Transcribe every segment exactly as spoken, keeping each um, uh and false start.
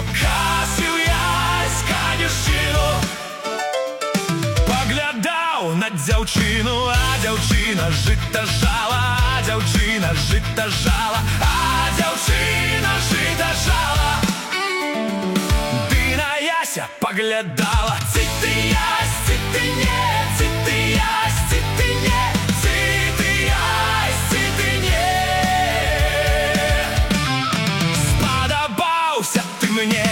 Касів ясь канюшину. Поглядав на дзявчину, а дзявчина жита жала, а дзявчина жита жала, а дзявчина жита жала. Ды на яся поглядала, ці ти ясь, ці ти не, ці ти ясь, ці ти не, ці ти ясь, ці ти не. Сподобався ти мені.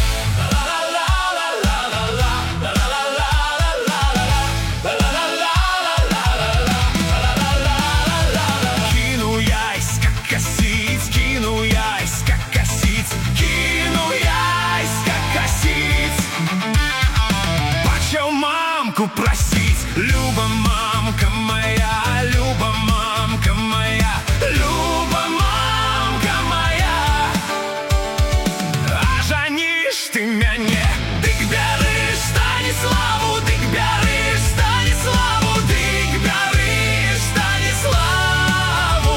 Просить, Люба, мамка моя, Люба, мамка моя, Люба, мамка моя. А жанишь ты мяне, дык бярыш Станиславу, дык бярыш Станиславу, дык бярыш Станиславу.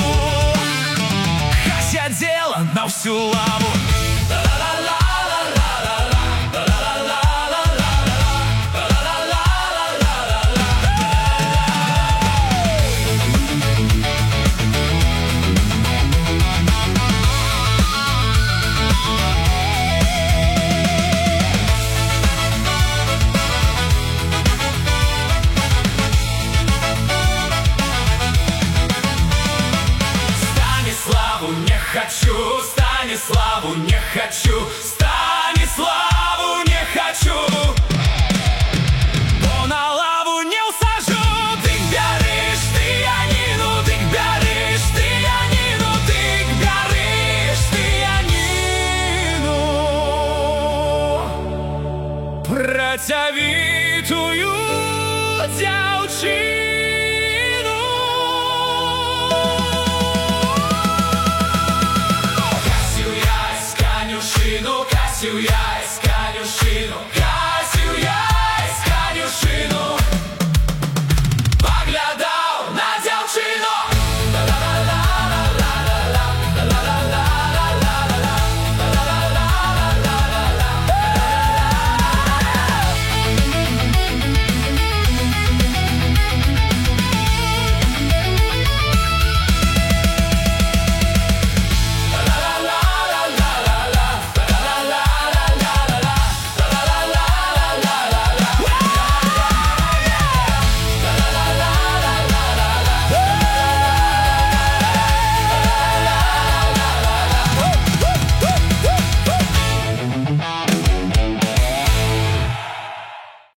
Хася дело на всю лаву. Не хочу, Станиславу не хочу, Станиславу не хочу. Бо на лаву не усажу. Дык бярыш ты Янину, дык бярыш ты Янину, дык бярыш ты Янину. Працавітую дзяўчыну. Касів